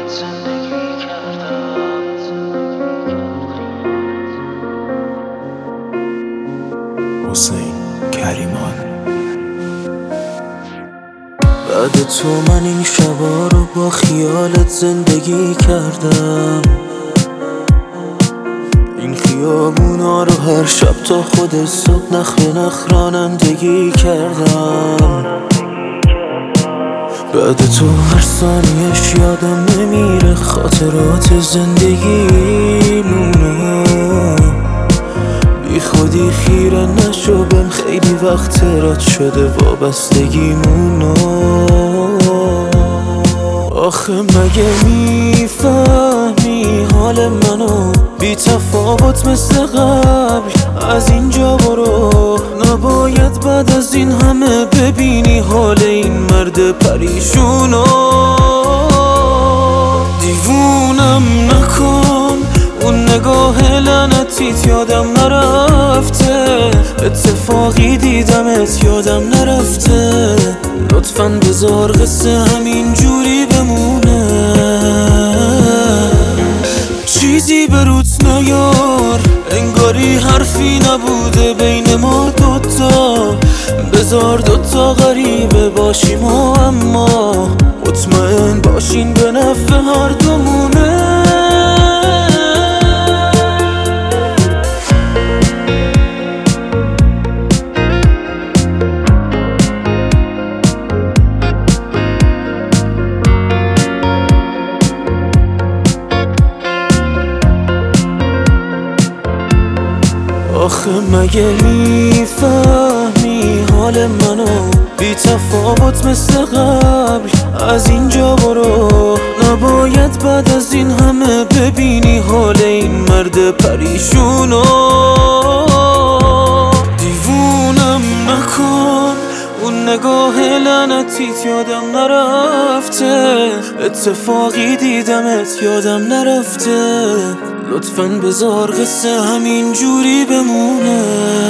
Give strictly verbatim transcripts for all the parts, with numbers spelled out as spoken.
زندگی کردم. حسین کریمان. بعد تو من این شبا رو با خیالت زندگی کردم. این خیابونا رو هر شب تا خود صبح نخل نخ رانندگی کردم. بعد تو هر ثانیش یادم نمیره خاطرات زندگیمونو. بی خودی خیره نشو بهم، خیلی وقت رد شده وابستگیمونو. آخه مگه میفهمی حال منو؟ بی تفاوت مثل قبل از اینجا برو. نباید بعد از این همه ببینی حال این مرد پریشونو. دیوونم نکن، اون نگاه لعنتیت یادم نرفته. اتفاقی دیدمت یادم نرفته. لطفاً بذار قصه همین جوری بمونه. چیزی به روت نیار، انگاری حرفی نبوده بین ما دوتا. بذار دوتا غریبه باشیم و اما مطمئن باشین به نفع هر دومونه. آخه مگه میفهمی حال منو؟ بی تفاوت مثل قبل از اینجا برو. نباید بعد از این همه ببینی حال این مرد پریشونو. دیوونم نکن، اون نگاه لعنتیت یادم نرفته. اتفاقی دیدمت یادم نرفته. لطفاً بذار قصه همین جوری بمونه.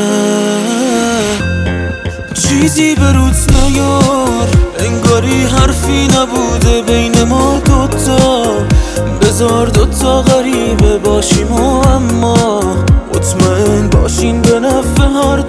چیزی به روت نیار، انگاری حرفی نبوده بین ما دوتا. بذار دوتا غریبه باشیم و اما مطمئن باشین به نفع هر